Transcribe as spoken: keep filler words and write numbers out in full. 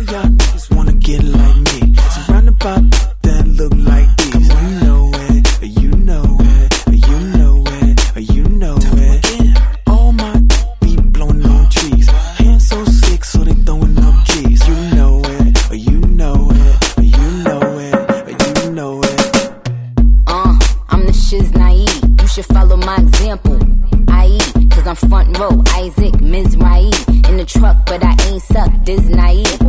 All y'all niggas wanna get like me. Surrounded by that look like these. Come on, you know it, you know it, you know it, you know it. All my be blowing on trees. Hands so sick, so they throwing up G's. You know it, you know it, you know it, you know it. Uh, I'm the shiz naive. You should follow my example. I eat, cause I'm front row. Isaac Mizrahi in the truck, but I ain't suck. This naive.